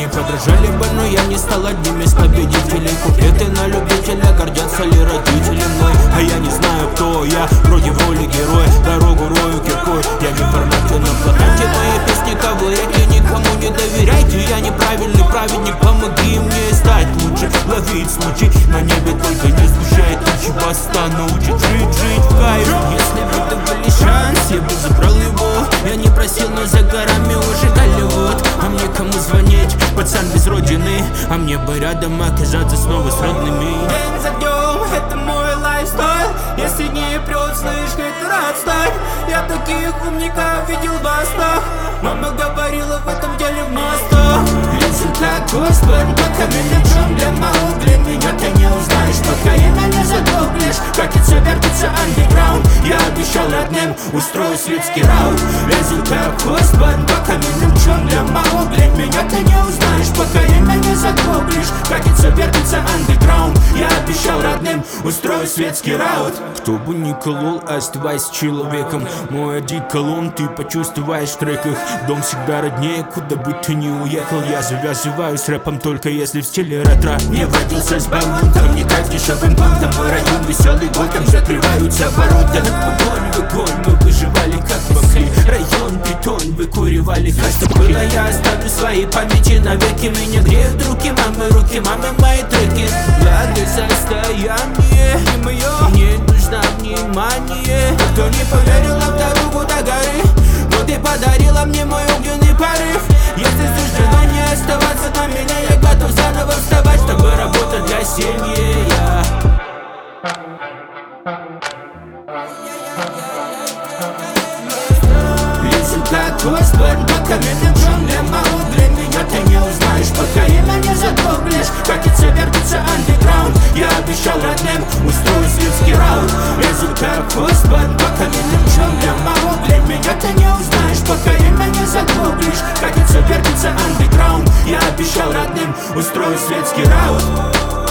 Они подражали бы, но я не стал одним из победителей. Куплеты на любителя, гордятся ли родители мной? А я не знаю, кто я, вроде в роли героя. Дорогу рою киркой, я не в формате на плакате. Мои песни ковыряйте, никому не доверяйте. Я неправильный праведник, помоги мне стать лучше. Ловить случай, на небе только не сгущает тучи. Баста научит жить в кайф. Если бы это были шанс, я бы забрал его. Я не просил, но за горами уже Голливуд. А мне кому звонить? Пацан без родины. А мне бы рядом оказаться снова с родными. День за днем, это мой лайфстайл. Если не прет, слышь, это отстань. Я таких умников видел в бастах. Мама говорила, в этом деле в мостах. Лезу как Господь по каменным джунглям. Для меня ты не узнаешь, пока имя не загуглишь. Катится, вертится андеграунд. Я обещал родным, устрою светский раунд. Лезу как Господь по каменным джунглям. Для меня ты не узнаешь, пока имя не загуглишь. Катится, вертится андеграунд. Я обещал родным, устрою светский раунд. Кто бы ни колол, оставайся человеком. Мой одеколон ты почувствуешь в треках. Дом всегда роднее, куда бы ты ни уехал. Я завязываю с рэпом только если в стиле ретро. Не водился с бамбунком, не как дешевым банком. Мой район веселый год, там закрываются ворота. В огонь, мы выживали как могли. Район, бетон, выкуривали как что было. Я оставлю свои памяти навеки. Меня греют руки мамы, мои треки. Ладно, состояние не мое, мне нужно внимание. Кто не поверил в дорогу до горы, но ты подарила мне мой огненный порыв. Если суждено не оставаться на меня, я готов заново вставать, чтобы работать для семьи. Лезу как Господь по каменным джунглям. Для меня ты не узнаешь, пока имя не загуглишь. Катится, вертится андеграунд. Я обещал родным, устрою светский раунд. Лезу как Господь по каменным джунглям. Для меня ты не узнаешь, пока имя не загуглишь. Катится, вертится андеграунд. Я обещал родным, устрою светский раунд.